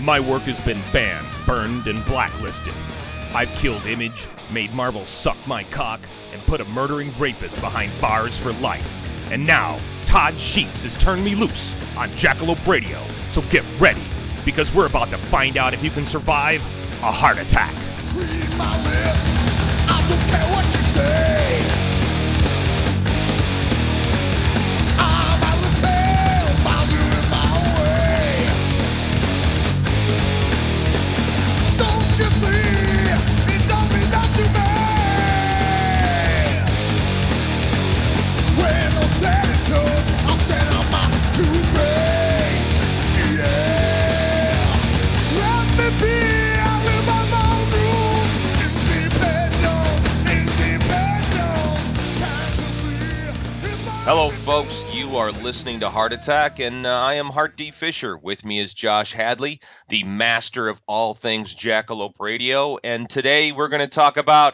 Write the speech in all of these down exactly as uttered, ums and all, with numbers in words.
My work has been banned, burned, and blacklisted. I've killed Image, made Marvel suck my cock, and put a murdering rapist behind bars for life. And now, Todd Sheets has turned me loose on Jackalope Radio. So get ready, because we're about to find out if you can survive a heart attack. Read my lips, I don't care what you say. I'm out of the sale, I'll do it my way. Don't you see, it don't mean nothing to me. When I'm said and done, I'll stand on my two feet. Yeah, let me be. Hello, folks. You are listening to Heart Attack, and uh, I am Hart D. Fisher. With me is Josh Hadley, the master of all things Jackalope Radio, and today we're going to talk about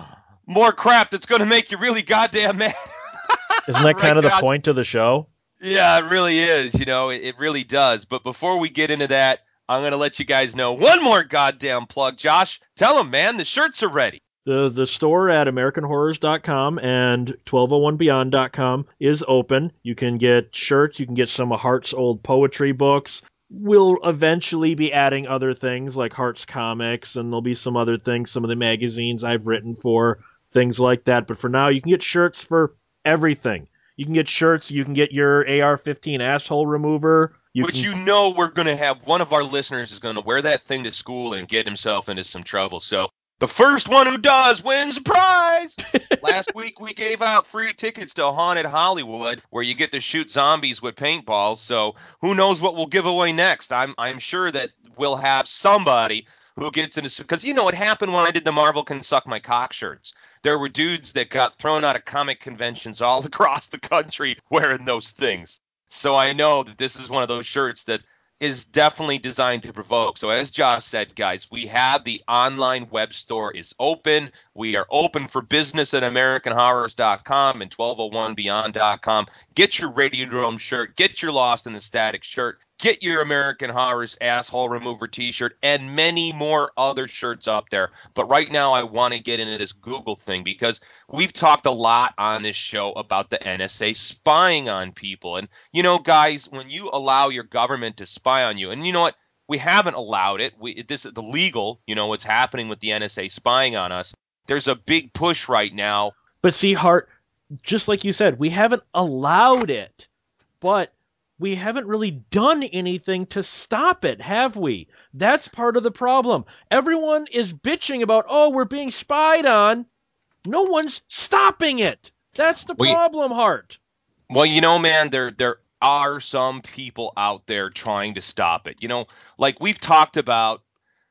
more crap that's going to make you really goddamn mad. Isn't that right, kind of the God? point of the show? Yeah, it really is. You know, it, it really does. But before we get into that, I'm going to let you guys know one more goddamn plug. Josh, tell them, man, the shirts are ready. The the store at American Horrors dot com and twelve oh one beyond dot com is open. You can get shirts. You can get some of Hart's old poetry books. We'll eventually be adding other things like Hart's comics, and there'll be some other things, some of the magazines I've written for, things like that. But for now, you can get shirts for everything. You can get shirts. You can get your A R fifteen asshole remover. You Which can... you know we're going to have one of our listeners is going to wear that thing to school and get himself into some trouble. So the first one who does wins a prize. Last week we gave out free tickets to Haunted Hollywood, where you get to shoot zombies with paintballs. So who knows what we'll give away next? I'm I'm sure that we'll have somebody who gets into, because you know what happened when I did the Marvel Can Suck My Cock shirts. There were dudes that got thrown out of comic conventions all across the country wearing those things. So I know that this is one of those shirts that is definitely designed to provoke. So as Josh said, guys, we have the online web store is open. We are open for business at American Horrors dot com and twelve oh one beyond dot com. Get your Radiodrome shirt. Get your Lost in the Static shirt. Get your American Horrors asshole remover t-shirt and many more other shirts up there. But right now I want to get into this Google thing because we've talked a lot on this show about the N S A spying on people. And, you know, guys, when you allow your government to spy on you, and you know what? We haven't allowed it. We, this is the legal, you know, what's happening with the N S A spying on us. There's a big push right now. But see, Hart, just like you said, we haven't allowed it, but we haven't really done anything to stop it, have we? That's part of the problem. Everyone is bitching about, oh, we're being spied on. No one's stopping it. That's the We, problem, Hart. Well, you know, man, there there are some people out there trying to stop it. You know, like we've talked about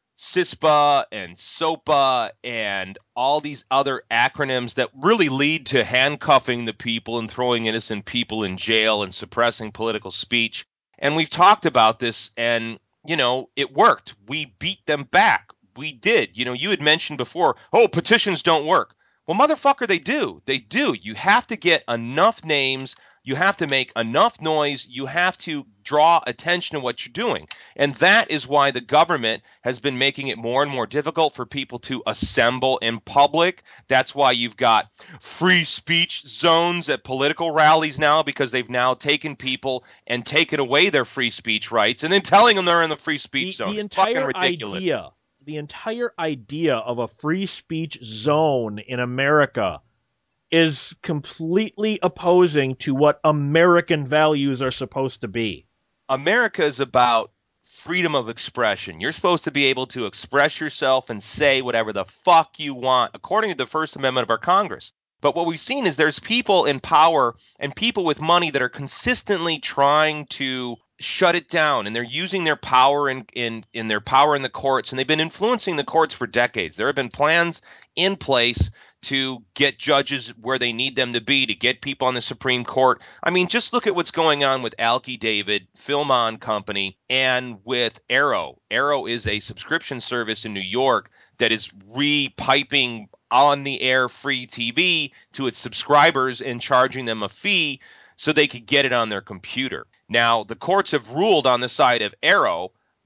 CISPA and SOPA and all these other acronyms that really lead to handcuffing the people and throwing innocent people in jail and suppressing political speech. And we've talked about this, and, you know, it worked. We beat them back. We did. You know, you had mentioned before, oh, petitions don't work. Well, motherfucker, they do. They do. You have to get enough names. You have to make enough noise. You have to draw attention to what you're doing. And that is why the government has been making it more and more difficult for people to assemble in public. That's why you've got free speech zones at political rallies now, because they've now taken people and taken away their free speech rights and then telling them they're in the free speech the, zone. The it's entire fucking ridiculous. idea, the entire idea of a free speech zone in America is completely opposing to what American values are supposed to be. America is about freedom of expression. You're supposed to be able to express yourself and say whatever the fuck you want, according to the First Amendment of our Congress. But what we've seen is there's people in power and people with money that are consistently trying to shut it down, and they're using their power in, in, in their power in the courts, and they've been influencing the courts for decades. There have been plans in place to get judges where they need them to be, to get people on the Supreme Court. I mean, just look at what's going on with Alki David, Film On Company, and with Arrow. Arrow is a subscription service in New York that is repiping on-the-air free T V to its subscribers and charging them a fee so they could get it on their computer. Now, the courts have ruled on the side of Arrow,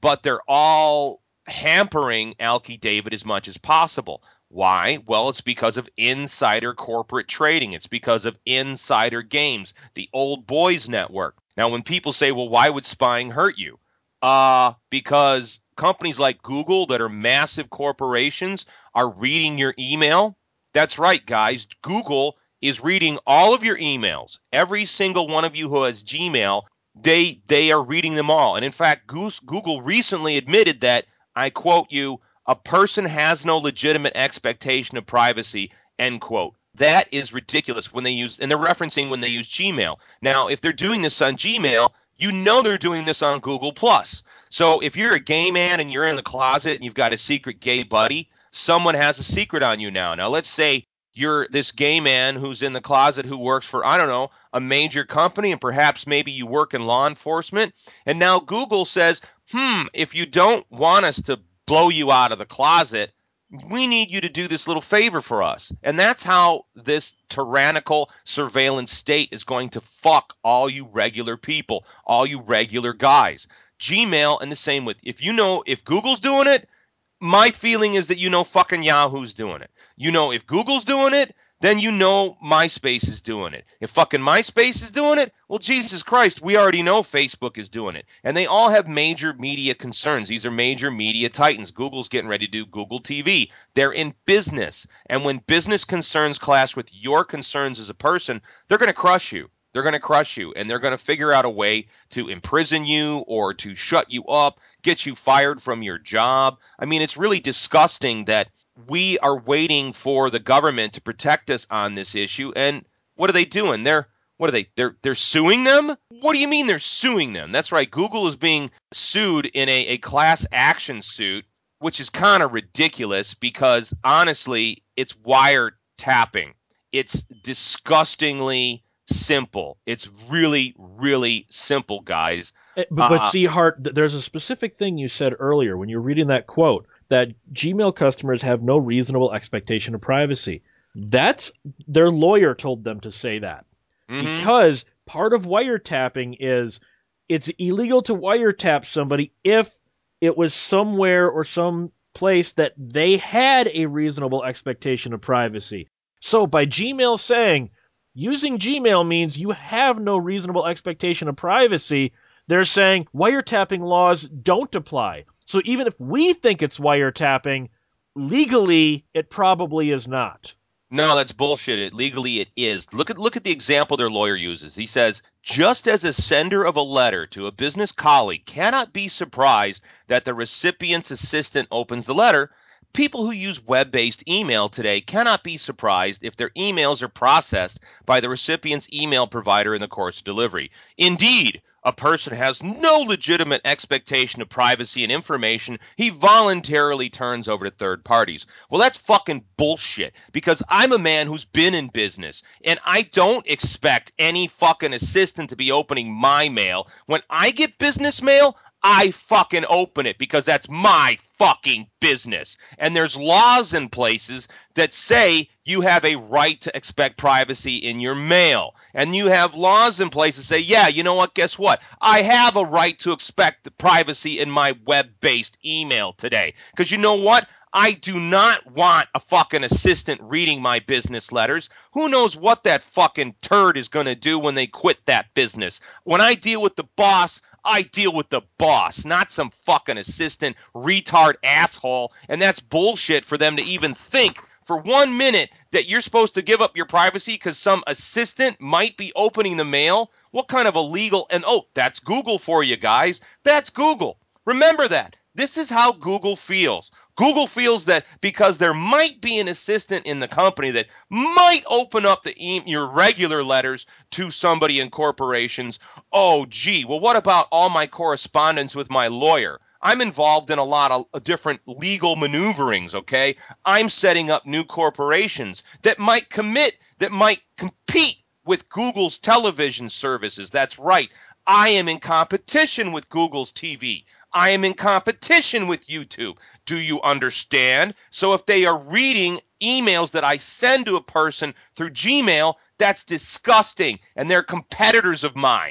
but they're all hampering Alki David as much as possible. Why? Well, it's because of insider corporate trading. It's because of insider games, the old boys network. Now, when people say, well, why would spying hurt you? Uh, because companies like Google that are massive corporations are reading your email. That's right, guys. Google is reading all of your emails. Every single one of you who has Gmail, they they are reading them all. And in fact, Google recently admitted that, I quote you, a person has no legitimate expectation of privacy, end quote. That is ridiculous when they use, and they're referencing when they use Gmail. Now, if they're doing this on Gmail, you know they're doing this on Google Plus. So if you're a gay man and you're in the closet and you've got a secret gay buddy, someone has a secret on you now. Now, let's say you're this gay man who's in the closet who works for, I don't know, a major company, and perhaps maybe you work in law enforcement. And now Google says, hmm, if you don't want us to blow you out of the closet, we need you to do this little favor for us. And that's how this tyrannical surveillance state is going to fuck all you regular people, all you regular guys. Gmail, and the same with, if you know, if Google's doing it, my feeling is that you know fucking Yahoo's doing it. You know, if Google's doing it, then you know MySpace is doing it. If fucking MySpace is doing it, well, Jesus Christ, we already know Facebook is doing it. And they all have major media concerns. These are major media titans. Google's getting ready to do Google T V. They're in business. And when business concerns clash with your concerns as a person, they're going to crush you. They're going to crush you, and they're going to figure out a way to imprison you or to shut you up, get you fired from your job. I mean, it's really disgusting that we are waiting for the government to protect us on this issue, and what are they doing? They're what are they? They're they're suing them? What do you mean they're suing them? That's right. Google is being sued in a, a class action suit, which is kind of ridiculous because, honestly, it's wiretapping. It's disgustingly simple. It's really, really simple, guys. But, but uh, see, Hart, there's a specific thing you said earlier when you were reading that quote, that Gmail customers have no reasonable expectation of privacy. That's their lawyer told them to say that. Mm-hmm. Because part of wiretapping is it's illegal to wiretap somebody if it was somewhere or some place that they had a reasonable expectation of privacy. So by Gmail saying, using Gmail means you have no reasonable expectation of privacy, they're saying wiretapping laws don't apply. So even if we think it's wiretapping, legally it probably is not. No, that's bullshit. It, legally it is. Look at look at the example their lawyer uses. He says, just as a sender of a letter to a business colleague cannot be surprised that the recipient's assistant opens the letter, people who use web-based email today cannot be surprised if their emails are processed by the recipient's email provider in the course of delivery. Indeed, a person has no legitimate expectation of privacy and information he voluntarily turns over to third parties. Well, that's fucking bullshit, because I'm a man who's been in business, and I don't expect any fucking assistant to be opening my mail. When I get business mail, I fucking open it because that's my fucking business. And there's laws in places that say you have a right to expect privacy in your mail. And you have laws in place that say, yeah, you know what, guess what? I have a right to expect the privacy in my web-based email today. Because you know what? I do not want a fucking assistant reading my business letters. Who knows what that fucking turd is going to do when they quit that business? When I deal with the boss, I deal with the boss, not some fucking assistant retard asshole. And that's bullshit for them to even think for one minute that you're supposed to give up your privacy because some assistant might be opening the mail. What kind of illegal? And oh, that's Google for you guys. That's Google. Remember that. This is how Google feels. Google feels that because there might be an assistant in the company that might open up the e- your regular letters to somebody in corporations. Oh, gee, well, what about all my correspondence with my lawyer? I'm involved in a lot of different legal maneuverings, okay? I'm setting up new corporations that might commit, that might compete with Google's television services. That's right. I am in competition with Google's T V. I am in competition with YouTube. Do you understand? So if they are reading emails that I send to a person through Gmail, that's disgusting, and they're competitors of mine.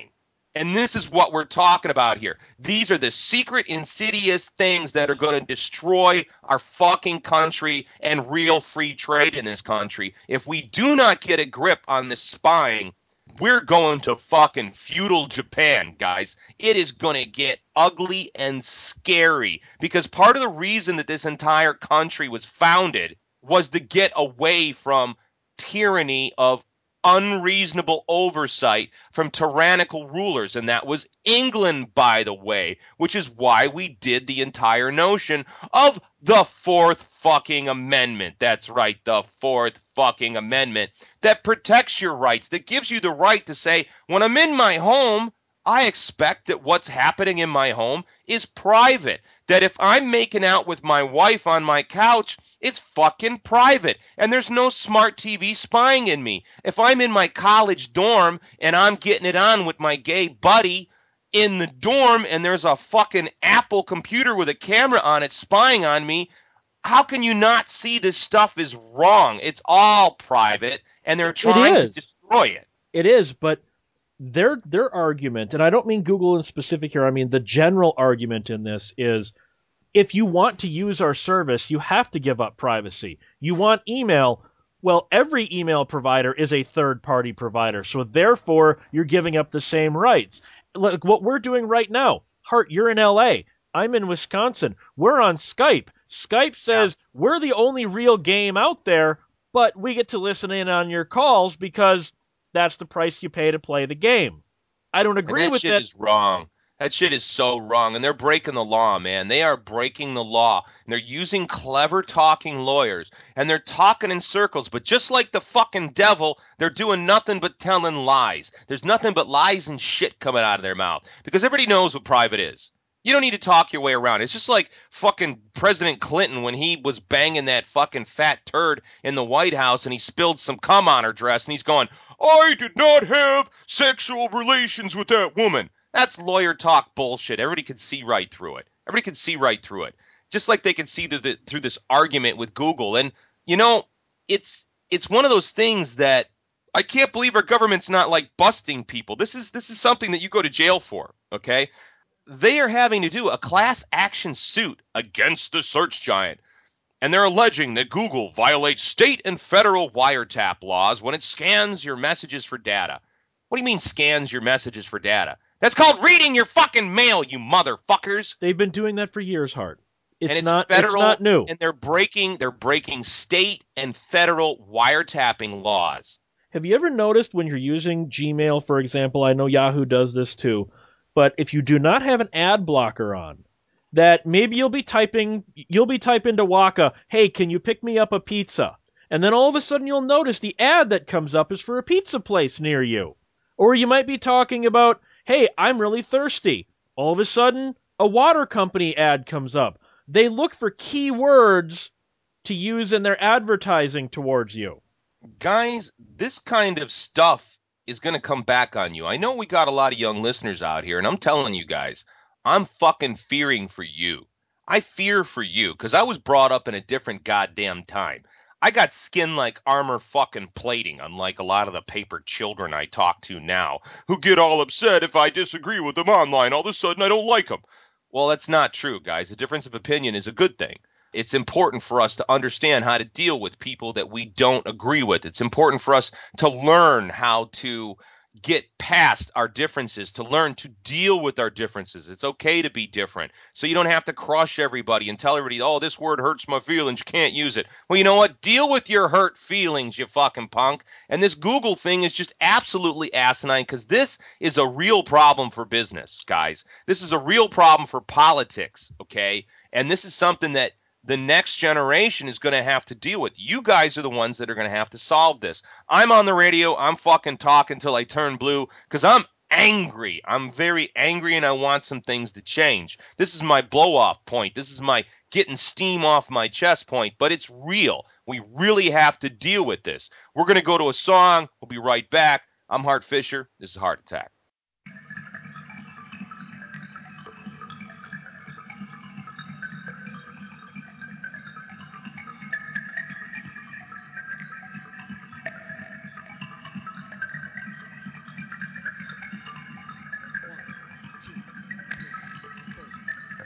And this is what we're talking about here. These are the secret, insidious things that are going to destroy our fucking country and real free trade in this country. If we do not get a grip on this spying, we're going to fucking feudal Japan, guys. It is going to get ugly and scary because part of the reason that this entire country was founded was to get away from tyranny of unreasonable oversight from tyrannical rulers, and that was England, by the way, which is why we did the entire notion of the Fourth fucking Amendment. That's right, the Fourth fucking Amendment that protects your rights, that gives you the right to say, when I'm in my home, I expect that what's happening in my home is private. That if I'm making out with my wife on my couch, it's fucking private. And there's no smart T V spying in me. If I'm in my college dorm and I'm getting it on with my gay buddy in the dorm and there's a fucking Apple computer with a camera on it spying on me, how can you not see this stuff is wrong? It's all private and they're trying to destroy it. It is, but Their their argument, and I don't mean Google in specific here, I mean the general argument in this is, if you want to use our service, you have to give up privacy. You want email, well, every email provider is a third-party provider, so therefore you're giving up the same rights. Like what we're doing right now. Hart, you're in L A. I'm in Wisconsin. We're on Skype. Skype says yeah. we're the only real game out there, but we get to listen in on your calls because that's the price you pay to play the game. I don't agree and that with shit that. Is wrong. That shit is so wrong, and they're breaking the law, man. They are breaking the law, and they're using clever talking lawyers, and they're talking in circles, but just like the fucking devil, they're doing nothing but telling lies. There's nothing but lies and shit coming out of their mouth, because everybody knows what private is. You don't need to talk your way around. It's just like fucking President Clinton when he was banging that fucking fat turd in the White House and he spilled some cum on her dress and he's going, I did not have sexual relations with that woman. That's lawyer talk bullshit. Everybody can see right through it. Everybody can see right through it. Just like they can see through, the, through this argument with Google. And, you know, it's it's one of those things that I can't believe our government's not like busting people. This is this is something that you go to jail for, okay? They are having to do a class action suit against the search giant. And they're alleging that Google violates state and federal wiretap laws when it scans your messages for data. What do you mean scans your messages for data? That's called reading your fucking mail, you motherfuckers. They've been doing that for years, Hart. It's, it's not federal, it's not new. And they're breaking they're breaking state and federal wiretapping laws. Have you ever noticed when you're using Gmail, for example, I know Yahoo does this too, but if you do not have an ad blocker on, that maybe you'll be typing, you'll be typing to Waka, hey, can you pick me up a pizza? And then all of a sudden you'll notice the ad that comes up is for a pizza place near you. Or you might be talking about, hey, I'm really thirsty. All of a sudden, a water company ad comes up. They look for keywords to use in their advertising towards you. Guys, this kind of stuff is going to come back on you. I know we got a lot of young listeners out here, and I'm telling you guys, I'm fucking fearing for you. I fear for you because I was brought up in a different goddamn time. I got skin like armor fucking plating, unlike a lot of the paper children I talk to now, who get all upset if I disagree with them online. All of a sudden, I don't like them. Well, that's not true, guys. A difference of opinion is a good thing. It's important for us to understand how to deal with people that we don't agree with. It's important for us to learn how to get past our differences, to learn to deal with our differences. It's okay to be different. So you don't have to crush everybody and tell everybody, oh, this word hurts my feelings, you can't use it. Well, you know what? Deal with your hurt feelings, you fucking punk. And this Google thing is just absolutely asinine because this is a real problem for business, guys. This is a real problem for politics, okay? And this is something that the next generation is going to have to deal with. You guys are the ones that are going to have to solve this. I'm on the radio. I'm fucking talking till I turn blue because I'm angry. I'm very angry and I want some things to change. This is my blow-off point. This is my getting steam off my chest point, but it's real. We really have to deal with this. We're going to go to a song. We'll be right back. I'm Hart Fisher. This is Heart Attack.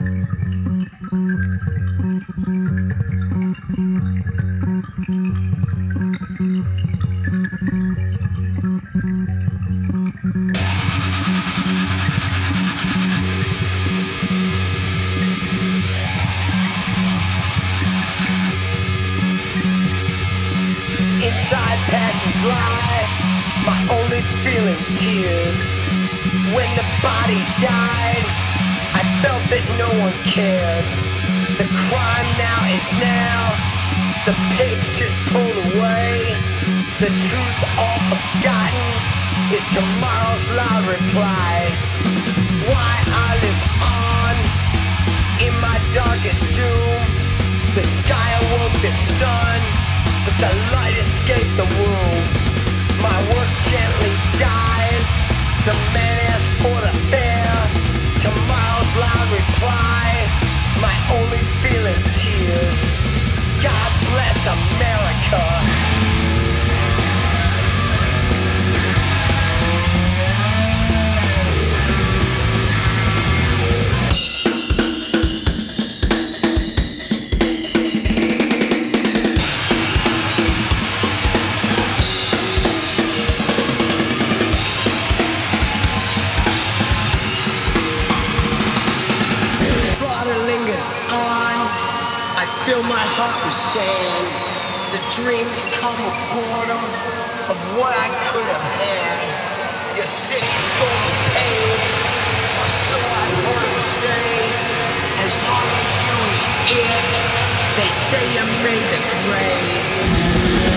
Inside passions lie, my only feeling tears. When the body died, I felt that no one cared. The crime now is now, the pigs just pulled away. The truth all forgotten is tomorrow's loud reply. Why I live on in my darkest doom. The sky awoke the sun, but the light escaped the womb. My work gently dies. The man asked for the fare. Tomorrow's loud reply. My only feeling tears. God bless America. Fill my heart with sand. The dreams come a quarter of what I could have had. Your city's full of pain, or so I've heard them say. As long as you eat it, they say you made the grade.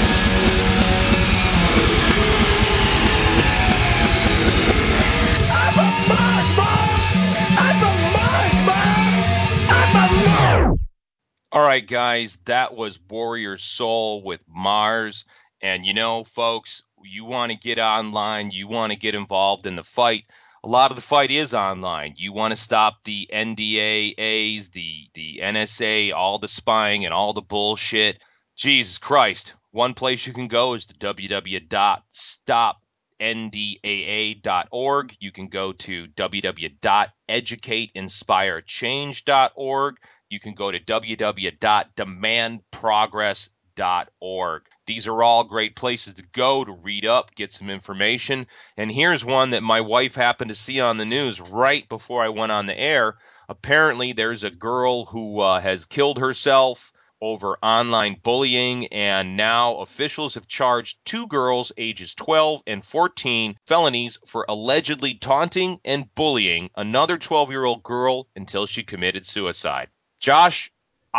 I'm a Mars, Mom! I'm a Mars, Mom! I'm a Mars! All right, guys, that was Warrior Soul with Mars. And you know, folks, you want to get online, you want to get involved in the fight. A lot of the fight is online. You want to stop the N D A As, the, the N S A, all the spying and all the bullshit. Jesus Christ. One place you can go is to w w w dot stop n d a a dot org. You can go to w w w dot educate inspire change dot org. You can go to w w w dot demand progress dot org. These are all great places to go to read up, get some information. And here's one that my wife happened to see on the news right before I went on the air. Apparently, there's a girl who uh, has killed herself over online bullying, and now officials have charged two girls ages twelve and fourteen felonies for allegedly taunting and bullying another twelve-year-old girl until she committed suicide. Josh,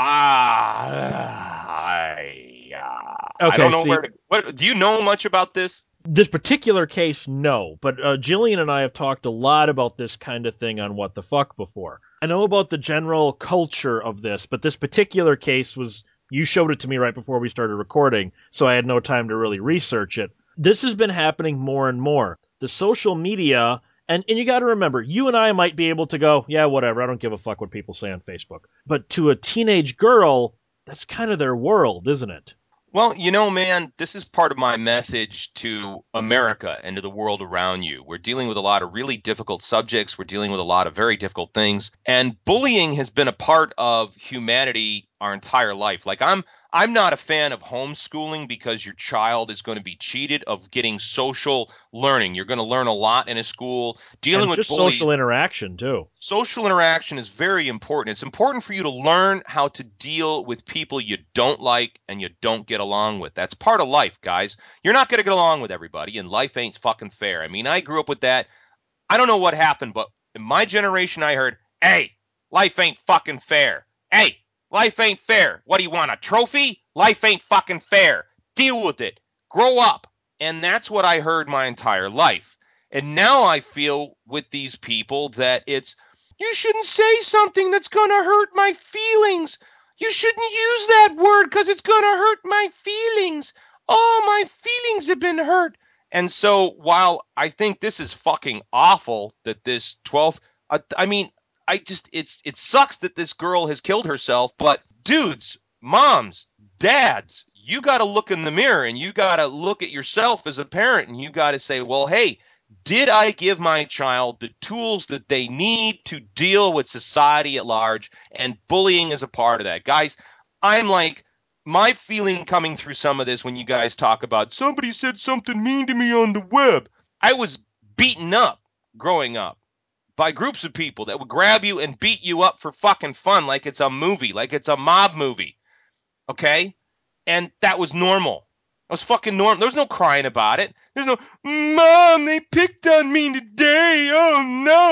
ah, I, uh, Okay, I don't know see- where to. What, do you know much about this? This particular case, no. But uh, Jillian and I have talked a lot about this kind of thing on What the Fuck before. I know about the general culture of this, but this particular case was, you showed it to me right before we started recording, so I had no time to really research it. This has been happening more and more. The social media, and, and you got to remember, you and I might be able to go, yeah, whatever, I don't give a fuck what people say on Facebook. But to a teenage girl, that's kind of their world, isn't it? Well, you know, man, this is part of my message to America and to the world around you. We're dealing with a lot of really difficult subjects. We're dealing with a lot of very difficult things. And bullying has been a part of humanity our entire life. Like, I'm I'm not a fan of homeschooling because your child is going to be cheated of getting social learning. You're going to learn a lot in a school. Dealing And with just bullying. social interaction, too. Social interaction is very important. It's important for you to learn how to deal with people you don't like and you don't get along with. That's part of life, guys. You're not going to get along with everybody, and life ain't fucking fair. I mean, I grew up with that. I don't know what happened, but in my generation, I heard, hey, life ain't fucking fair. Hey, life ain't fair. What do you want, a trophy? Life ain't fucking fair. Deal with it. Grow up. And that's what I heard my entire life. And now I feel with these people that it's, you shouldn't say something that's going to hurt my feelings. You shouldn't use that word because it's going to hurt my feelings. Oh, my feelings have been hurt. And so while I think this is fucking awful that this twelfth, I, I mean, I just, it's, it sucks that this girl has killed herself, but dudes, moms, dads, you got to look in the mirror and you got to look at yourself as a parent and you got to say, well, hey, Did I give my child the tools that they need to deal with society at large? And bullying is a part of that. Guys, I'm like, my feeling coming through some of this when you guys talk about somebody said something mean to me on the web. I was beaten up growing up by groups of people that would grab you and beat you up for fucking fun like it's a movie, like it's a mob movie. Okay? And that was normal. It was fucking normal. There was no crying about it. There's no, Mom, they picked on me today. Oh,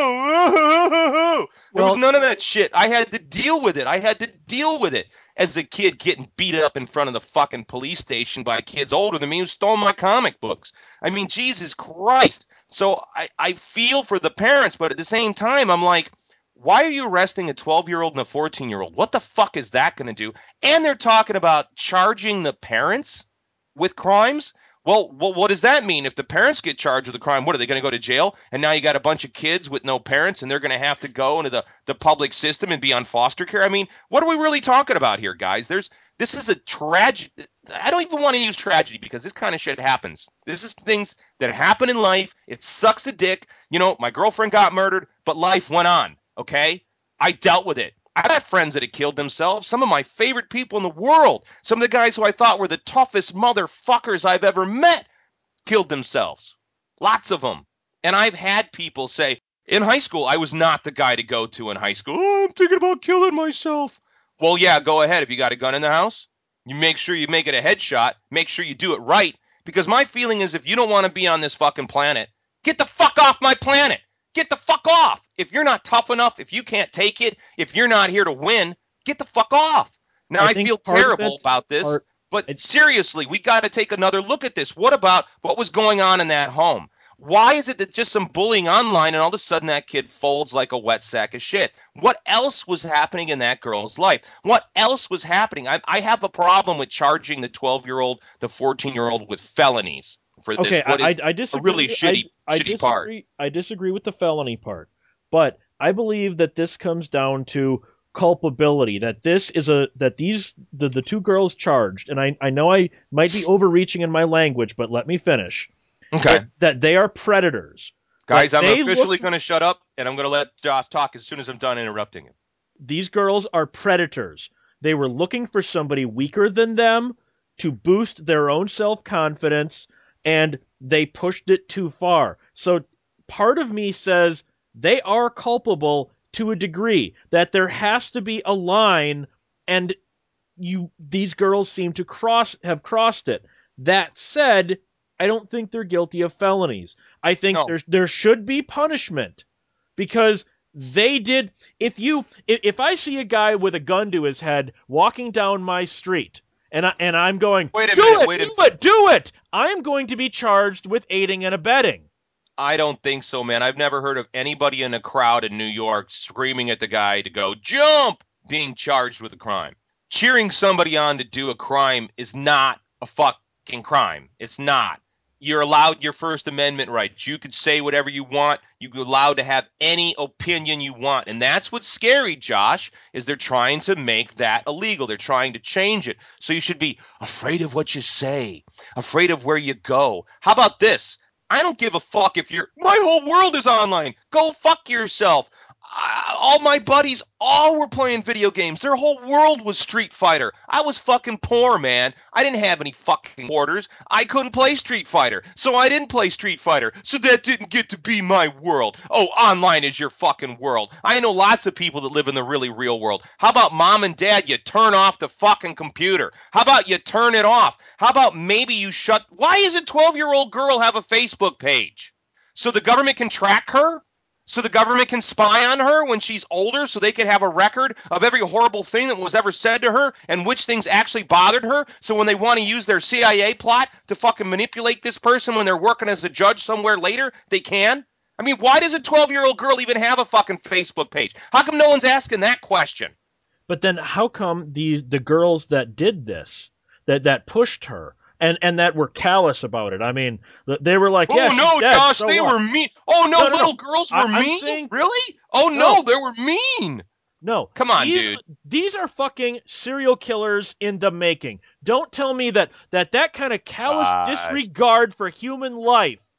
no. There Well- was none of that shit. I had to deal with it. I had to deal with it as a kid getting beat up in front of the fucking police station by kids older than me who stole my comic books. I mean, Jesus Christ. So I, I feel for the parents, but at the same time, I'm like, why are you arresting a twelve-year-old and a fourteen-year-old? What the fuck is that going to do? And they're talking about charging the parents with crimes. Well, well, what does that mean? If the parents get charged with a crime, what are they going to go to jail? And now you got a bunch of kids with no parents, and they're going to have to go into the, the public system and be on foster care. I mean, what are we really talking about here, guys? There's this is a tragedy. I don't even want to use tragedy because this kind of shit happens. This is things that happen in life. It sucks a dick. You know, my girlfriend got murdered, but life went on. Okay, I dealt with it. I had friends that had killed themselves. Some of my favorite people in the world, some of the guys who I thought were the toughest motherfuckers I've ever met, killed themselves. Lots of them. And I've had people say, in high school, I was not the guy to go to in high school. Oh, I'm thinking about killing myself. Well, yeah, go ahead. If you got a gun in the house, you make sure you make it a headshot. Make sure you do it right. Because my feeling is if you don't want to be on this fucking planet, get the fuck off my planet. Get the fuck off. If you're not tough enough, if you can't take it, if you're not here to win, get the fuck off. Now, I, I think feel part of terrible it- about this, part- but it's- seriously, we got to take another look at this. What about what was going on in that home? Why is it that just some bullying online and all of a sudden that kid folds like a wet sack of shit? What else was happening in that girl's life? What else was happening? I, I have a problem with charging the twelve-year-old, the fourteen-year-old with felonies for this. Okay, What I, is I, I disagree. a really shitty, I, I shitty disagree, part. I disagree with the felony part, but I believe that this comes down to culpability. That this is a that these the, the two girls charged, and I I know I might be overreaching in my language, but let me finish. Okay. That, that they are predators. Guys, That I'm they officially look- going to shut up, and I'm going to let Josh talk as soon as I'm done interrupting him. These girls are predators. They were looking for somebody weaker than them to boost their own self-confidence, and they pushed it too far. So part of me says they are culpable to a degree, that there has to be a line, and you these girls seem to cross have crossed it. That said, I don't think they're guilty of felonies. I think No. there's there should be punishment because they did. If you if, if I see a guy with a gun to his head walking down my street and I, and I'm going, Wait a do minute, it, wait a- do it, do it, I'm going to be charged with aiding and abetting. I don't think so, man. I've never heard of anybody in a crowd in New York screaming at the guy to go, jump, being charged with a crime. Cheering somebody on to do a crime is not a fucking crime. It's not. You're allowed your First Amendment rights. You can say whatever you want. You're allowed to have any opinion you want. And that's what's scary, Josh, is they're trying to make that illegal. They're trying to change it. So you should be afraid of what you say, afraid of where you go. How about this? I don't give a fuck if you're, my whole world is online. Go fuck yourself. Uh, all my buddies all were playing video games. Their whole world was Street Fighter. I was fucking poor, man. I didn't have any fucking quarters. I couldn't play Street Fighter, so I didn't play Street Fighter. So that didn't get to be my world. Oh, online is your fucking world. I know lots of people that live in the really real world. How about mom and dad, you turn off the fucking computer? How about you turn it off? How about maybe you shut... Why does a twelve-year-old girl have a Facebook page? So the government can track her? So the government can spy on her when she's older so they can have a record of every horrible thing that was ever said to her and which things actually bothered her. So when they want to use their C I A plot to fucking manipulate this person when they're working as a judge somewhere later, they can? I mean, why does a twelve-year-old girl even have a fucking Facebook page? How come no one's asking that question? But then how come the the girls that did this, that, that pushed her, and, and that were callous about it? I mean, they were like, yeah, oh, she's no, dead, Josh, so they what? were mean. Oh, no, No, no, no. little girls were I- I'm mean? saying- Really? Oh, No. no, they were mean. No. Come on, these, dude. These are fucking serial killers in the making. Don't tell me that that, that kind of callous Gosh. disregard for human life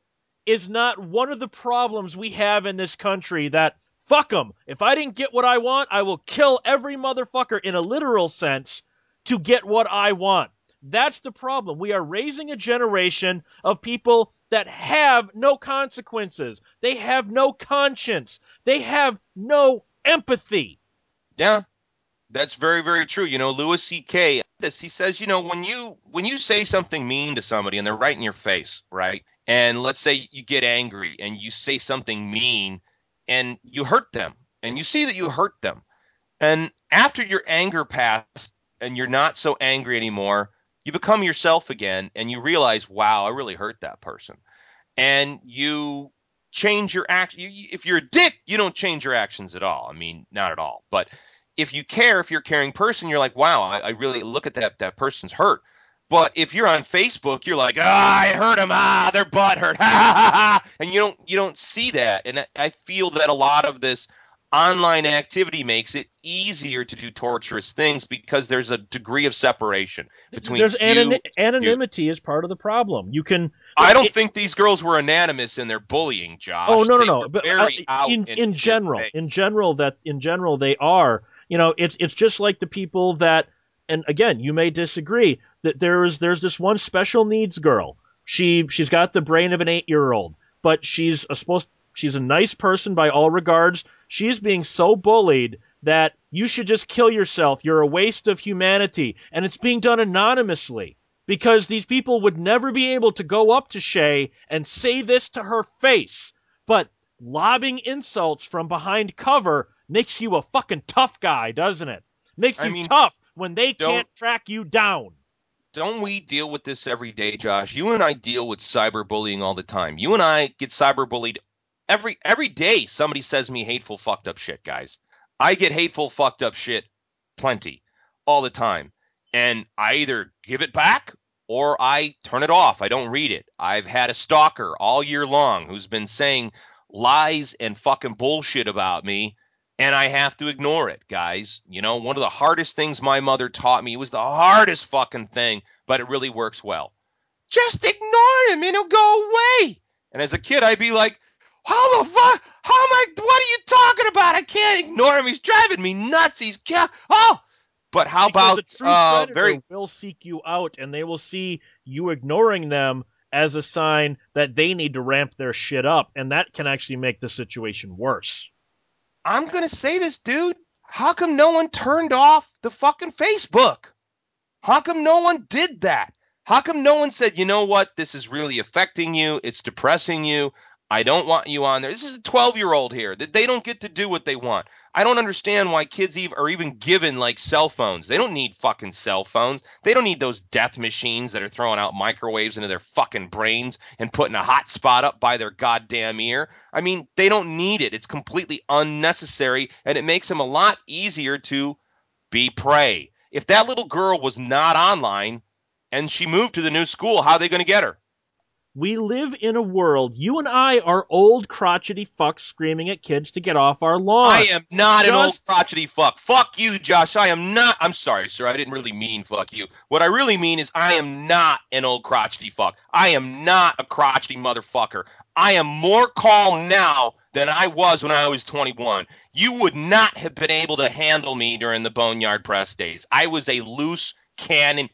is not one of the problems we have in this country that, fuck them. If I didn't get what I want, I will kill every motherfucker in a literal sense to get what I want. That's the problem. We are raising a generation of people that have no consequences. They have no conscience. They have no empathy. Yeah, that's very, very true. You know, Louis C K, this, he says, you know, when you when you say something mean to somebody and they're right in your face, right? And let's say you get angry and you say something mean and you hurt them and you see that you hurt them. And after your anger passed and you're not so angry anymore, you become yourself again and you realize, wow, I really hurt that person. And you change your action. You, if you're a dick, you don't change your actions at all. I mean, not at all. But if you care, if you're a caring person, you're like, wow, I, I really look at that, that person's hurt. But if you're on Facebook, you're like, ah, I hurt them. Ah, their butt hurt. Ha, ha, ha, ha. And you don't, you don't see that. And I, I feel that a lot of this online activity makes it easier to do torturous things because there's a degree of separation between There's you anon- and anonymity you. is part of the problem. You can. I don't it, think these girls were anonymous in their bullying, Josh. Oh no, no, They no. were But very uh, out in and in general, they- in general, that in general they are. You know, it's it's just like the people that, and again, you may disagree that there is there's this one special needs girl. She she's got the brain of an eight year old, but she's a supposed she's a nice person by all regards. She's being so bullied that you should just kill yourself. You're a waste of humanity, and it's being done anonymously because these people would never be able to go up to Shay and say this to her face. But lobbing insults from behind cover makes you a fucking tough guy, doesn't it? Makes I you mean, tough when they don't- can't track you down. Don't we deal with this every day, Josh? You and I deal with cyberbullying all the time. You and I get cyberbullied every every day. Somebody says me hateful, fucked up shit, guys. I get hateful, fucked up shit plenty all the time. And I either give it back or I turn it off. I don't read it. I've had a stalker all year long who's been saying lies and fucking bullshit about me, and I have to ignore it, guys. You know, one of the hardest things my mother taught me, it was the hardest fucking thing, but it really works well. Just ignore him and he'll go away. And as a kid, I'd be like, how the fuck? How am I? What are you talking about? I can't ignore him. He's driving me nuts. He's ca- oh. But how Because about a true uh, predator very will seek you out, and they will see you ignoring them as a sign that they need to ramp their shit up, and that can actually make the situation worse. I'm going to say this, dude. How come no one turned off the fucking Facebook? How come no one did that? How come no one said, you know what, this is really affecting you, it's depressing you, I don't want you on there. This is a twelve-year-old here. They don't get to do what they want. I don't understand why kids are even given, like, cell phones. They don't need fucking cell phones. They don't need those death machines that are throwing out microwaves into their fucking brains and putting a hot spot up by their goddamn ear. I mean, they don't need it. It's completely unnecessary, and it makes them a lot easier to be prey. If that little girl was not online and she moved to the new school, how are they going to get her? We live in a world, you and I are old crotchety fucks screaming at kids to get off our lawn. I am not Just... an old crotchety fuck. Fuck you, Josh. I am not. I'm sorry, sir. I didn't really mean fuck you. What I really mean is I am not an old crotchety fuck. I am not a crotchety motherfucker. I am more calm now than I was when I was twenty-one. You would not have been able to handle me during the Boneyard Press days. I was a loose cannon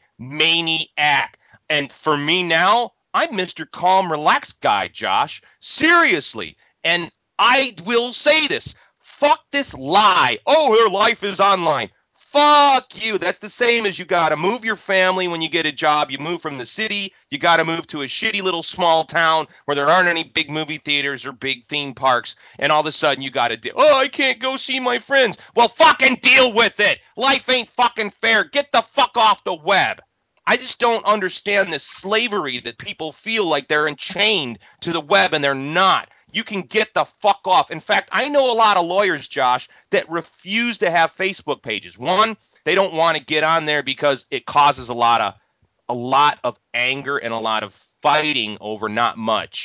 maniac. And for me now, I'm Mister Calm, Relaxed guy, Josh. Seriously. And I will say this. Fuck this lie. Oh, her life is online. Fuck you. That's the same as you got to move your family when you get a job. You move from the city. You got to move to a shitty little small town where there aren't any big movie theaters or big theme parks. And all of a sudden you got to do, oh, I can't go see my friends. Well, fucking deal with it. Life ain't fucking fair. Get the fuck off the web. I just don't understand this slavery that people feel like they're enchained to the web and they're not. You can get the fuck off. In fact, I know a lot of lawyers, Josh, that refuse to have Facebook pages. One, they don't want to get on there because it causes a lot of a lot of anger and a lot of fighting over not much.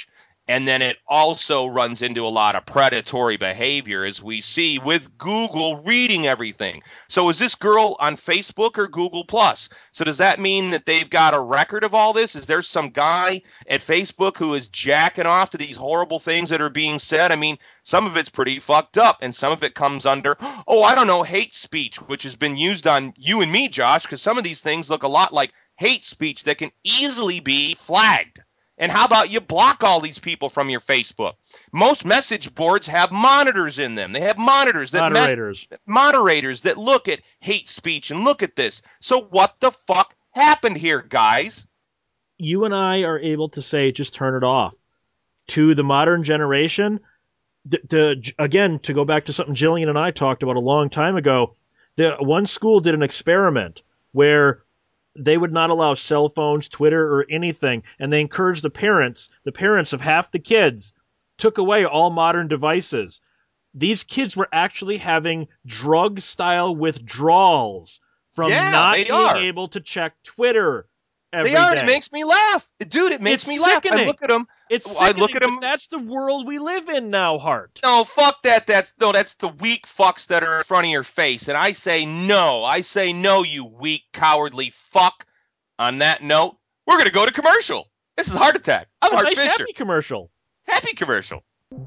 And then it also runs into a lot of predatory behavior, as we see with Google reading everything. So is this girl on Facebook or Google Plus? So does that mean that they've got a record of all this? Is there some guy at Facebook who is jacking off to these horrible things that are being said? I mean, some of it's pretty fucked up, and some of it comes under, oh, I don't know, hate speech, which has been used on you and me, Josh, because some of these things look a lot like hate speech that can easily be flagged. And how about you block all these people from your Facebook? Most message boards have monitors in them. They have monitors that Moderators. Mes- moderators that look at hate speech and look at this. So what the fuck happened here, guys? You and I are able to say, just turn it off. To the modern generation, th- to, again, to go back to something Jillian and I talked about a long time ago, the one school did an experiment where they would not allow cell phones, Twitter, or anything, and they encouraged the parents, the parents of half the kids, took away all modern devices. These kids were actually having drug-style withdrawals from Yeah, not they being are. able to check Twitter every They are. day. It makes me laugh. Dude, it makes It's me laugh. I sickening. look at them. It's I sickening, look at but them. that's the world we live in now, Hart. No, fuck that. That's no, that's the weak fucks that are in front of your face. And I say no. I say no, you weak, cowardly fuck. On that note, we're going to go to commercial. This is Heart Attack. I'm A Hart nice Fisher. happy commercial. Happy commercial.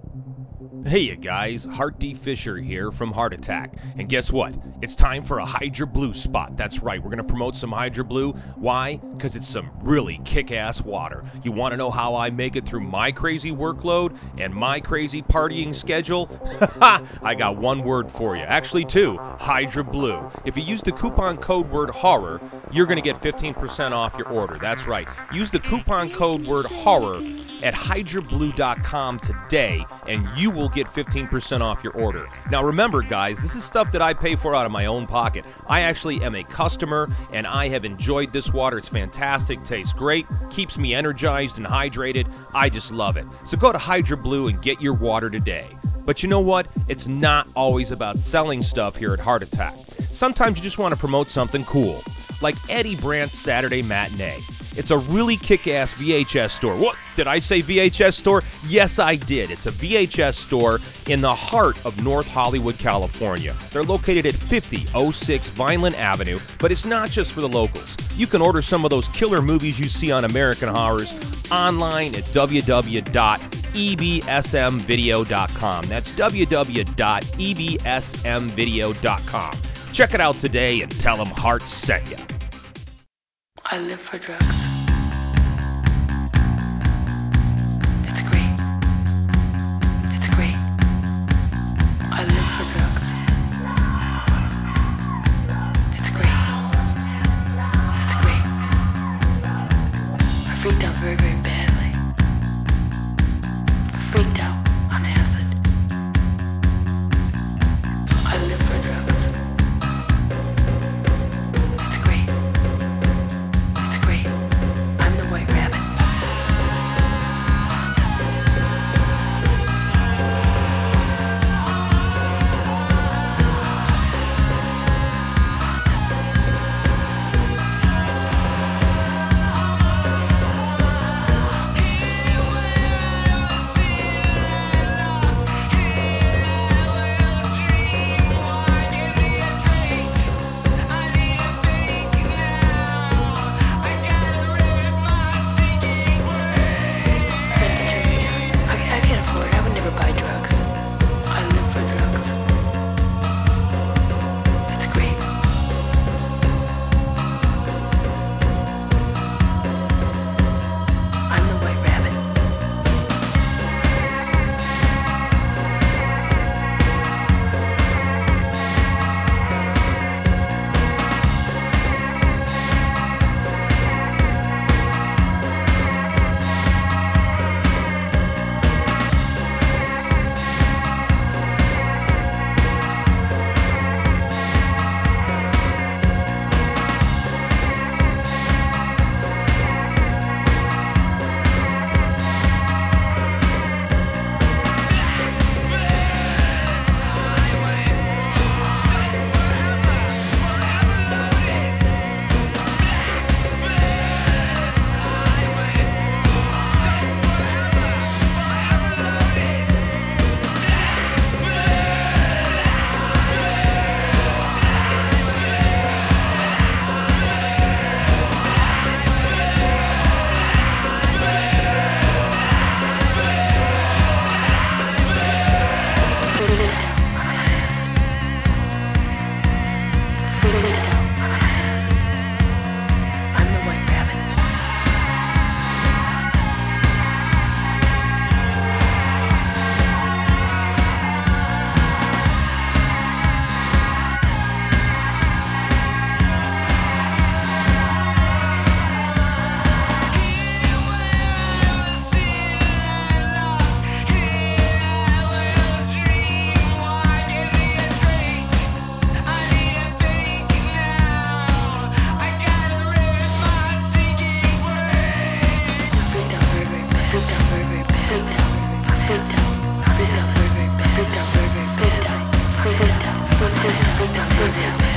Hey, you guys, Hart D. Fisher here from Heart Attack. And guess what? It's time for a Hydra Blue spot. That's right, we're going to promote some Hydra Blue. Why? Because it's some really kick-ass water. You want to know how I make it through my crazy workload and my crazy partying schedule? I got one word for you. Actually, two. Hydra Blue. If you use the coupon code word HORROR, you're going to get fifteen percent off your order. That's right. Use the coupon code word HORROR at hydra blue dot com today, and you will get fifteen percent off your order. Now remember, guys, this is stuff that I pay for out of my own pocket. I actually am a customer, and I have enjoyed this water. It's fantastic, tastes great, keeps me energized and hydrated. I just love it. So go to Hydra Blue and get your water today. But you know what? It's not always about selling stuff here at Heart Attack. Sometimes you just want to promote something cool, like Eddie Brandt's Saturday Matinee. It's a really kick-ass V H S store. What? Did I say V H S store? Yes, I did. It's a V H S store in the heart of North Hollywood, California. They're located at fifty oh six Vineland Avenue, but it's not just for the locals. You can order some of those killer movies you see on American Horrors online at w w w dot e b s m video dot com. That's w w w dot e b s m video dot com. Check it out today and tell them Hart sent you. I live for drugs. It's great. It's great. I live for drugs. It's great. It's great. I freaked out very, very badly. I freaked out on acid. I live for drugs. It's great. It's great.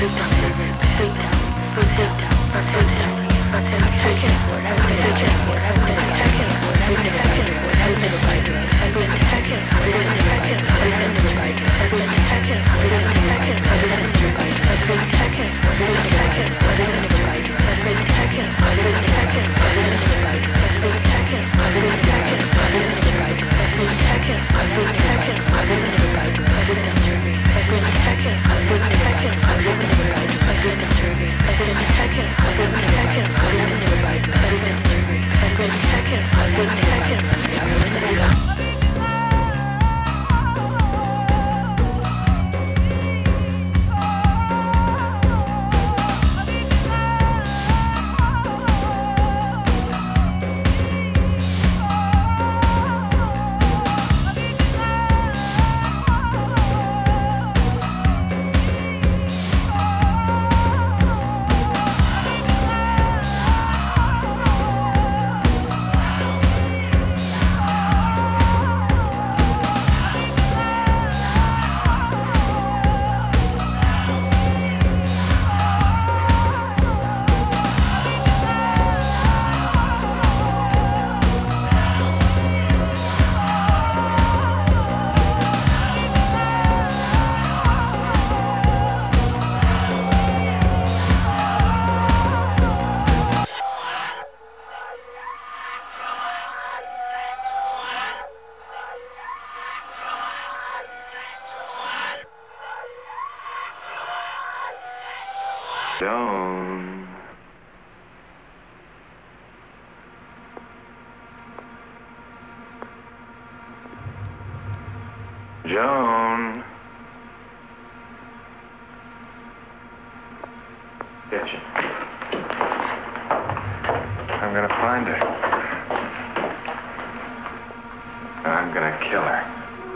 Joan. Joan. Kitchen. I'm gonna find her. And I'm gonna kill her.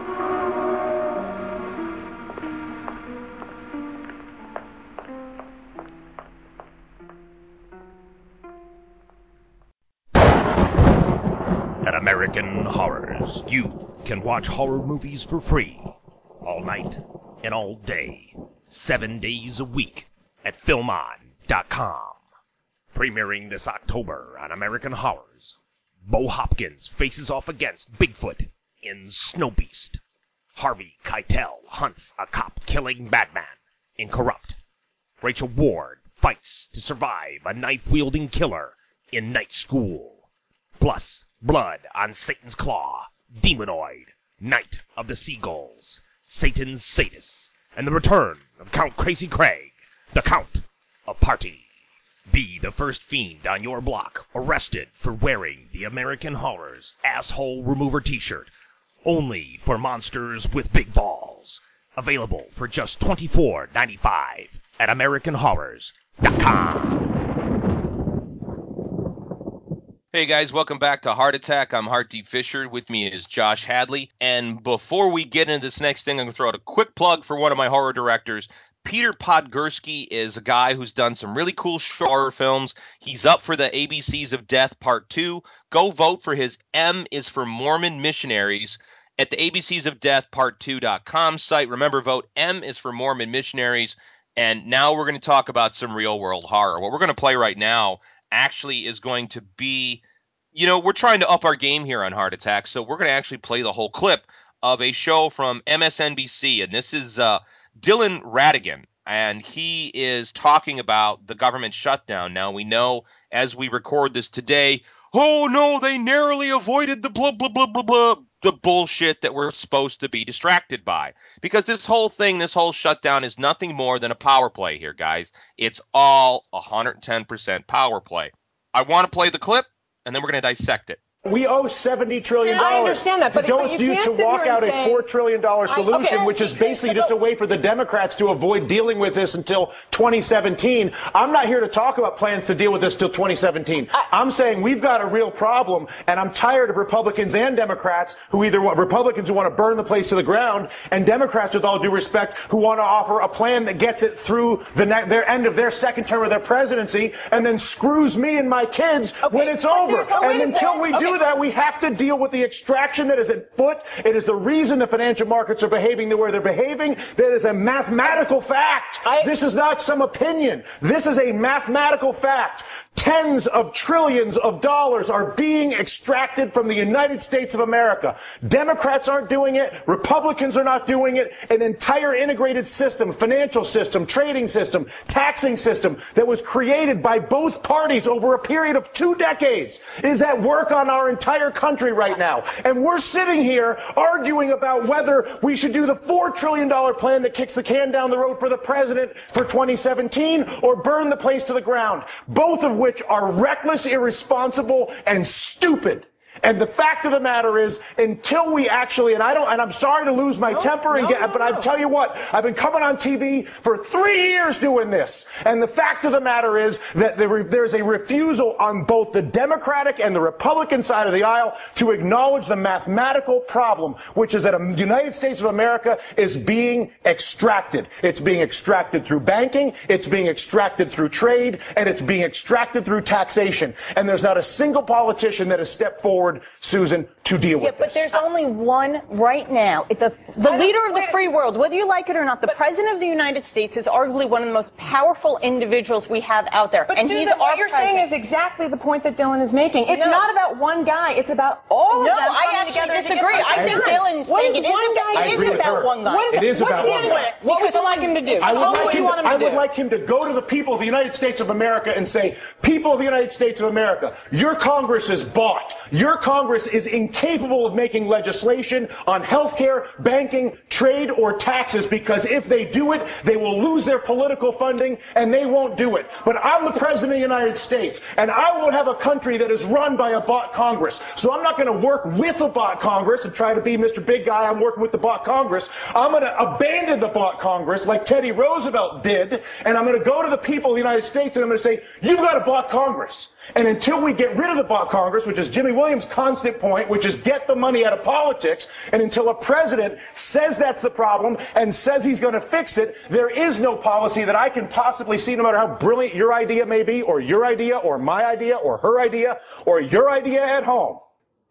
At American Horrors, you can watch horror movies for free, all night and all day, seven days a week at film on dot com. Premiering this October on American Horrors, Bo Hopkins faces off against Bigfoot in Snow Beast. Harvey Keitel hunts a cop-killing madman in Corrupt. Rachel Ward fights to survive a knife-wielding killer in Night School. Plus, blood on Satan's Claw, Demonoid, Night of the Seagulls, Satan's Sadist, and the return of Count Crazy Craig, the Count of Party. Be the first fiend on your block arrested for wearing the American Horrors Asshole Remover t-shirt, only for monsters with big balls. Available for just twenty-four ninety-five at American Horrors dot com. Hey guys, welcome back to Heart Attack. I'm Hart D. Fisher. With me is Josh Hadley. And before we get into this next thing, I'm going to throw out a quick plug for one of my horror directors. Peter Podgorski is a guy who's done some really cool horror films. He's up for the A B Cs of Death Part two. Go vote for his M is for Mormon Missionaries at the A B Cs of Death Part two dot com site. Remember, vote M is for Mormon Missionaries. And now we're going to talk about some real world horror. What we're going to play right now actually is going to be, you know, we're trying to up our game here on Heart Attack, so we're going to actually play the whole clip of a show from M S N B C, and this is uh, Dylan Ratigan, and he is talking about the government shutdown. Now, we know as we record this today, oh no, they narrowly avoided the blah, blah, blah, blah, blah, the bullshit that we're supposed to be distracted by. Because this whole thing, this whole shutdown is nothing more than a power play here, guys. It's all one hundred ten percent power play. I want to play the clip, and then we're going to dissect it. We owe seventy trillion dollars. I understand that, but it goes but you to you can't to sit walk here out and a say, four trillion dollars solution, I, okay, which is basically just a way for the Democrats to avoid dealing with this until twenty seventeen. I'm not here to talk about plans to deal with this till twenty seventeen. I, I'm saying we've got a real problem, and I'm tired of Republicans and Democrats who either want, Republicans who want to burn the place to the ground, and Democrats, with all due respect, who want to offer a plan that gets it through the ne- their end of their second term of their presidency, and then screws me and my kids okay, when it's over. oh, And until we do do that, we have to deal with the extraction that is at foot. It is the reason the financial markets are behaving the way they're behaving. That is a mathematical fact. I, this is not some opinion. This is a mathematical fact. Tens of trillions of dollars are being extracted from the United States of America. Democrats aren't doing it. Republicans are not doing it. An entire integrated system, financial system, trading system, taxing system that was created by both parties over a period of two decades is at work on our entire country right now. And we're sitting here arguing about whether we should do the four trillion dollars plan that kicks the can down the road for the president for twenty seventeen or burn the place to the ground. Both of which are reckless, irresponsible, and stupid. And the fact of the matter is, until we actually, and I don't, and I'm sorry to lose my no, temper and no, get, no, but I no. tell you what, I've been coming on T V for three years doing this. And the fact of the matter is that there, there's a refusal on both the Democratic and the Republican side of the aisle to acknowledge the mathematical problem, which is that the United States of America is being extracted. It's being extracted through banking, it's being extracted through trade, and it's being extracted through taxation. And there's not a single politician that has stepped forward, Susan, to deal yeah, with but this. there's only one right now. It- The, the leader of the free world, whether you like it or not, the president of the United States is arguably one of the most powerful individuals we have out there. But and Susan, he's what our you're president. saying is exactly the point that Dylan is making. It's No. not about one guy. It's about all No, of them I coming actually together to disagree. get I something think done. Dylan's What saying is it is one about- guy it to is do? about one guy. What It is what's about he one gonna guy. do? What would you like him to do? I would, Tell me like what him, you want him I to would do. like him to go to the people of the United States of America and say, people of the United States of America, your Congress is bought. Your Congress is incapable of making legislation on health care, banking, trade, or taxes, because if they do it, they will lose their political funding and they won't do it. But I'm the President of the United States, and I won't have a country that is run by a bought Congress. So I'm not going to work with a bought Congress and try to be Mister Big Guy. I'm working with the bought Congress. I'm going to abandon the bought Congress like Teddy Roosevelt did, and I'm going to go to the people of the United States and I'm going to say, you've got a bought Congress. And until we get rid of the bought Congress, which is Jimmy Williams' constant point, which is get the money out of politics, and until a president says that's the problem and says he's going to fix it, there is no policy that I can possibly see, no matter how brilliant your idea may be, or your idea, or my idea, or her idea, or your idea at home,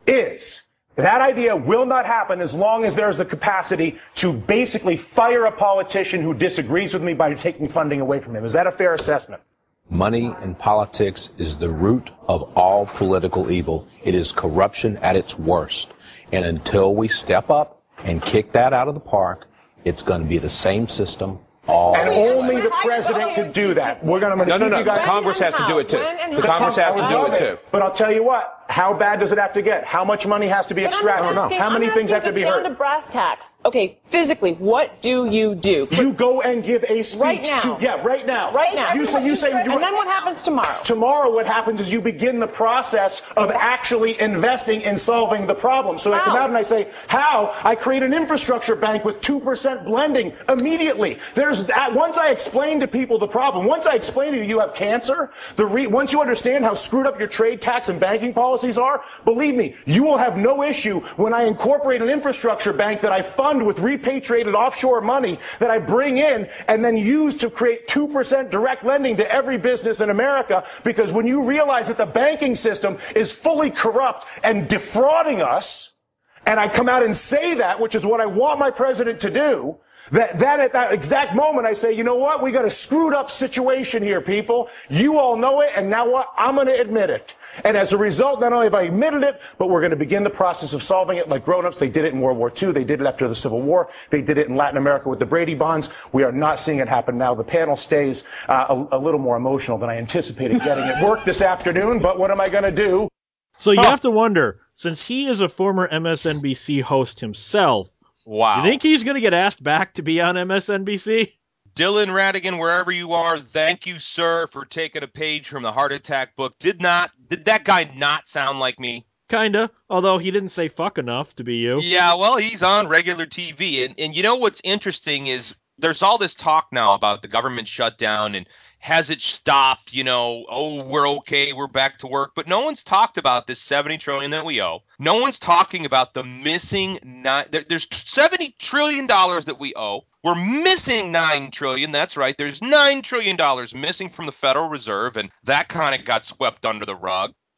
is that idea will not happen as long as there's the capacity to basically fire a politician who disagrees with me by taking funding away from him. Is that a fair assessment? Money in politics is the root of all political evil. It is corruption at its worst. And until we step up and kick that out of the park, it's going to be the same system all And the only way. the president could do that. We're going to No, no, keep no. you guys. Congress has to do it too. When and The how? Congress has to I do love it too. But I'll tell you what. How bad does it have to get? How much money has to be But I'm extracted? asking- How many I'm things have asking to be just heard? down to brass tacks. Okay, physically, what do you do? You go and give a speech Right now. to, yeah, right now. Right now. You say, you say, And then what happens tomorrow? Tomorrow what happens is you begin the process of actually investing in solving the problem. So I come How? out and I say, how? I create an infrastructure bank with two percent blending immediately. There's that. Once I explain to people the problem, once I explain to you you have cancer, the re, once you understand how screwed up your trade, tax, and banking policies are, believe me, you will have no issue when I incorporate an infrastructure bank that I fund with repatriated offshore money that I bring in and then use to create two percent direct lending to every business in America. Because when you realize that the banking system is fully corrupt and defrauding us, and I come out and say that, which is what I want my president to do, that, that at that exact moment I say, you know what, we got a screwed up situation here, people. You all know it, and now what? I'm going to admit it. And as a result, not only have I admitted it, but we're going to begin the process of solving it like grown-ups. They did it in World War Two. They did it after the Civil War. They did it in Latin America with the Brady bonds. We are not seeing it happen now. The panel stays uh, a, a little more emotional than I anticipated getting at work this afternoon, but what am I going to do? So you Oh. have to wonder, since he is a former M S N B C host himself, Wow. you think he's going to get asked back to be on M S N B C? Dylan Radigan, wherever you are, thank you, sir, for taking a page from the Heart Attack book. Did not did that guy not sound like me? Kinda, although he didn't say fuck enough to be you. Yeah, well, he's on regular T V. And, and you know what's interesting is there's all this talk now about the government shutdown and has it stopped, you know, oh, we're okay, we're back to work. But no one's talked about this seventy trillion dollars that we owe. No one's talking about the missing nine. There, there's seventy trillion dollars that we owe. We're missing nine trillion dollars. That's right. There's nine trillion dollars missing from the Federal Reserve, and that kind of got swept under the rug.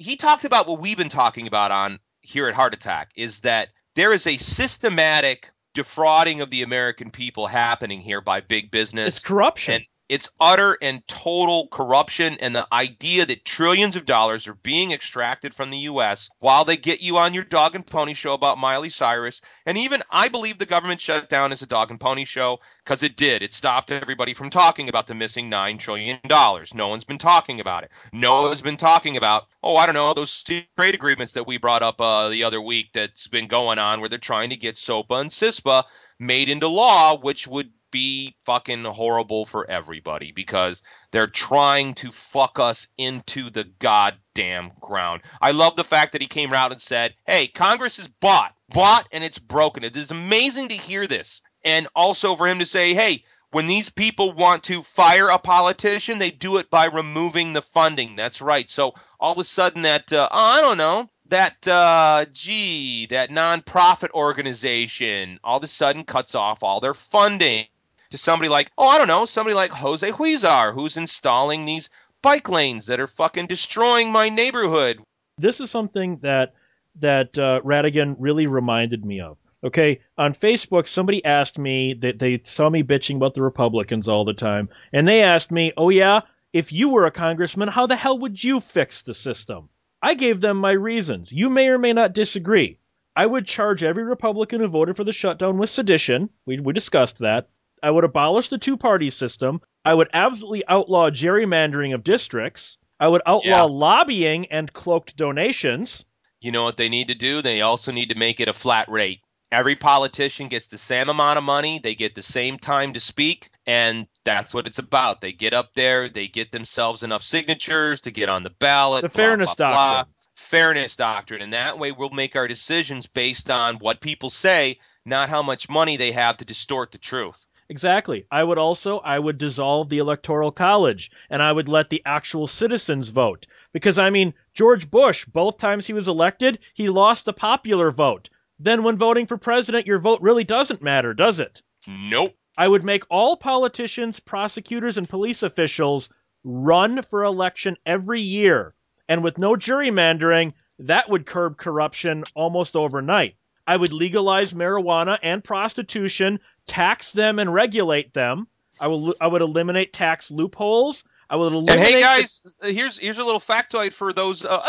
he talked about what we've been talking about on here at Heart Attack, is that there is a systematic defrauding of the American people happening here by big business. It's corruption. And it's utter and total corruption, and the idea that trillions of dollars are being extracted from the U S while they get you on your dog and pony show about Miley Cyrus. And even I believe the government shutdown is a dog and pony show, because it did. It stopped everybody from talking about the missing nine trillion dollars. No one's been talking about it. No one's been talking about, oh, I don't know, those trade agreements that we brought up uh, the other week that's been going on where they're trying to get SOPA and CISPA made into law, which would be fucking horrible for everybody, because they're trying to fuck us into the goddamn ground. I love the fact that he came out and said, hey, Congress is bought, bought, and it's broken. It is amazing to hear this. And also for him to say, hey, when these people want to fire a politician, they do it by removing the funding. That's right. So all of a sudden that, uh, oh, I don't know, that, uh, gee, that nonprofit organization all of a sudden cuts off all their funding to somebody like, oh, I don't know, somebody like Jose Huizar, who's installing these bike lanes that are fucking destroying my neighborhood. This is something that that uh, Radigan really reminded me of. Okay, on Facebook, somebody asked me, that they saw me bitching about the Republicans all the time, and they asked me, oh yeah, if you were a congressman, how the hell would you fix the system? I gave them my reasons. You may or may not disagree. I would charge every Republican who voted for the shutdown with sedition. We, we discussed that. I would abolish the two-party system. I would absolutely outlaw gerrymandering of districts. I would outlaw Yeah. lobbying and cloaked donations. You know what they need to do? They also need to make it a flat rate. Every politician gets the same amount of money. They get the same time to speak, and that's what it's about. They get up there. They get themselves enough signatures to get on the ballot. The blah, fairness blah, blah. doctrine. Fairness doctrine. And that way we'll make our decisions based on what people say, not how much money they have to distort the truth. Exactly. I would also, I would dissolve the Electoral College, and I would let the actual citizens vote. Because, I mean, George Bush, both times he was elected, he lost the popular vote. Then when voting for president, your vote really doesn't matter, does it? Nope. I would make all politicians, prosecutors, and police officials run for election every year. And with no gerrymandering, that would curb corruption almost overnight. I would legalize marijuana and prostitution, tax them and regulate them. I will. I would eliminate tax loopholes. I would eliminate. And hey guys, the- here's here's a little factoid for those. Uh,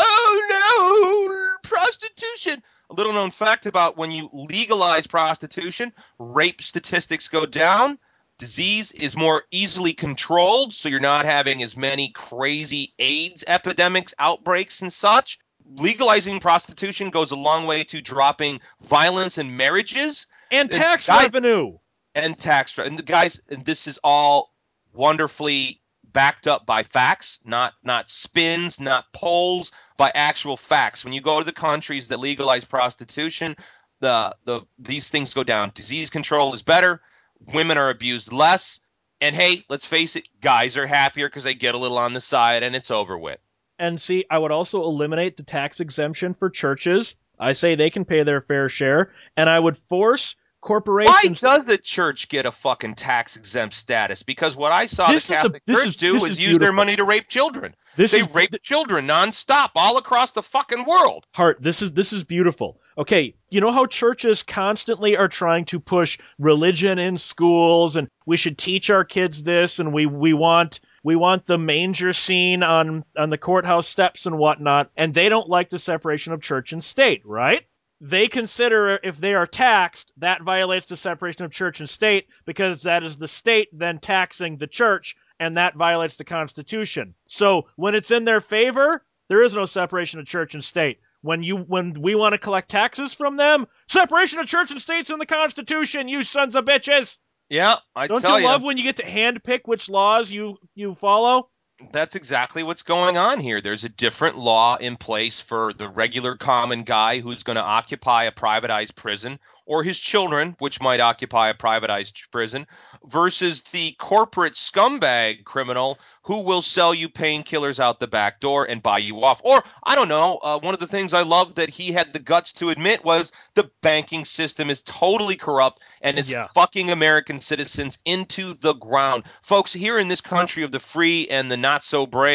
oh no, prostitution. A little known fact about when you legalize prostitution, rape statistics go down. Disease is more easily controlled, so you're not having as many crazy AIDS epidemics, outbreaks, and such. Legalizing prostitution goes a long way to dropping violence in marriages and tax guys, revenue and tax and guys and this is all wonderfully backed up by facts, not not spins, not polls, by actual facts. When you go to the countries that legalize prostitution, the the these things go down. Disease control is better, women are abused less, and hey, let's face it, guys are happier because they get a little on the side and it's over with. And see, I would also eliminate the tax exemption for churches. I say they can pay their fair share. And I would force corporations... Why does the church get a fucking tax exempt status? Because what I saw This the is the- Catholic this Church is- do this was is use their beautiful. money to rape children. This they is- rape children nonstop all across the fucking world. Hart, this is this is beautiful. Okay, you know how churches constantly are trying to push religion in schools, and we should teach our kids this, and we we want we want the manger scene on on the courthouse steps and whatnot, and they don't like the separation of church and state, right? They consider if they are taxed, that violates the separation of church and state, because that is the state then taxing the church, and that violates the Constitution. So when it's in their favor, there is no separation of church and state. When you when we want to collect taxes from them, separation of church and state's in the Constitution, you sons of bitches. Yeah, I Don't tell you love when you get to handpick which laws you, you follow? That's exactly what's going on here. There's a different law in place for the regular common guy who's going to occupy a privatized prison, or his children, which might occupy a privatized prison, versus the corporate scumbag criminal who will sell you painkillers out the back door and buy you off. Or, I don't know, uh, one of the things I love that he had the guts to admit was the banking system is totally corrupt and is Yeah. fucking American citizens into the ground. Folks, here in this country of the free and the not so brave,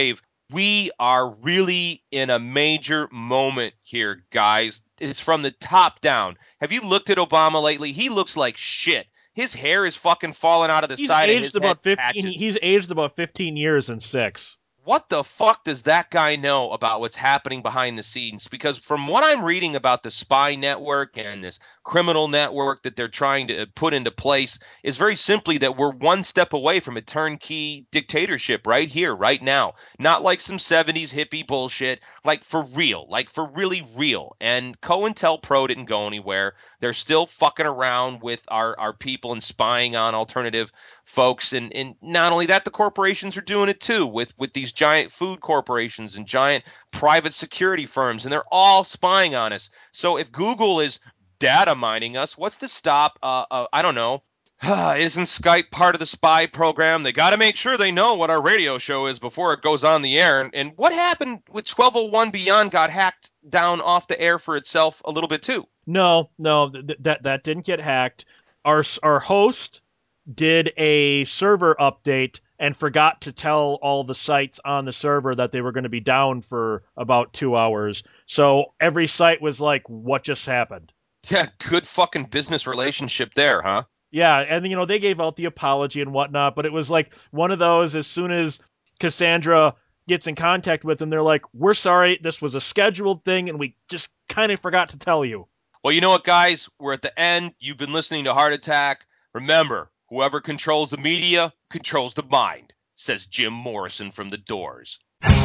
We are really in a major moment here, guys. It's from the top down. Have you looked at Obama lately? He looks like shit. His hair is fucking falling out of the He's side of aged his about head fifteen. patches. He's aged about fifteen years and six. What the fuck does that guy know about what's happening behind the scenes? Because from what I'm reading about the spy network and this criminal network that they're trying to put into place is very simply that we're one step away from a turnkey dictatorship right here, right now. Not like some seventies hippie bullshit, like for real, like for really real. And COINTELPRO didn't go anywhere. They're still fucking around with our, our people and spying on alternative folks. And, and not only that, the corporations are doing it too with, with these giant food corporations and giant private security firms, and they're all spying on us. So if Google is data mining us, what's to stop, uh, uh, I don't know, isn't Skype part of the spy program? They got to make sure they know what our radio show is before it goes on the air. And, and what happened with twelve oh one Beyond got hacked down off the air for itself a little bit too. No, no, th- that that didn't get hacked. Our our host did a server update and forgot to tell all the sites on the server that they were going to be down for about two hours. So every site was like, what just happened? Yeah, good fucking business relationship there, huh? Yeah, and you know, they gave out the apology and whatnot, but it was like one of those, as soon as Cassandra gets in contact with them, they're like, we're sorry, this was a scheduled thing, and we just kind of forgot to tell you. Well, you know what, guys? We're at the end. You've been listening to Heart Attack. Remember, whoever controls the media controls the mind, says Jim Morrison from The Doors.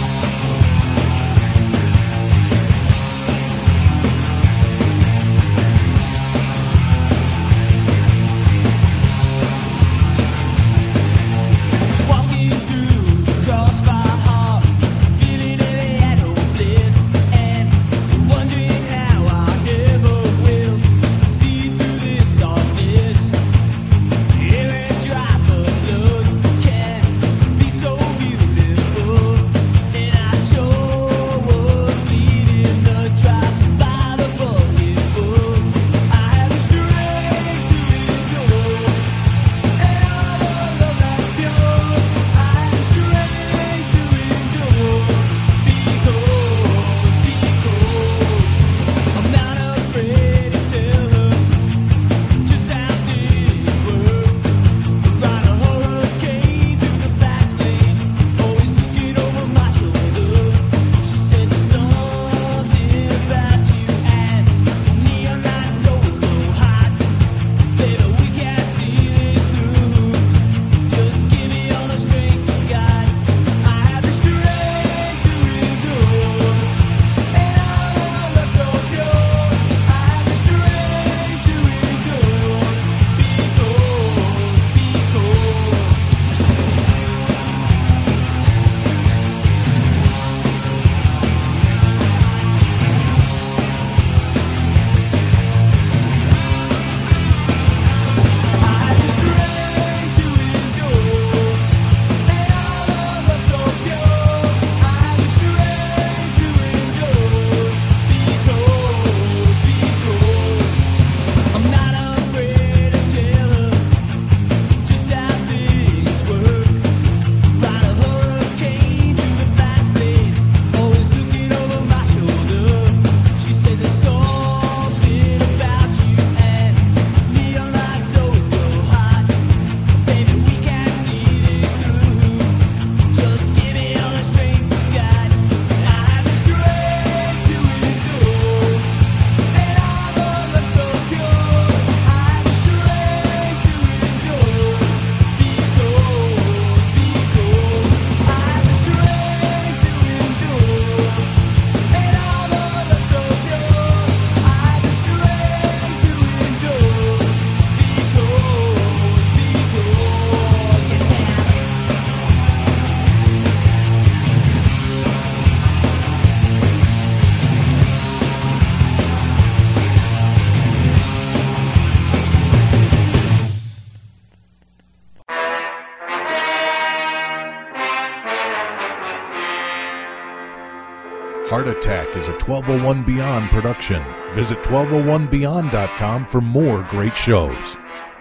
Heart Attack is a twelve oh one Beyond production. Visit twelve oh one beyond dot com for more great shows.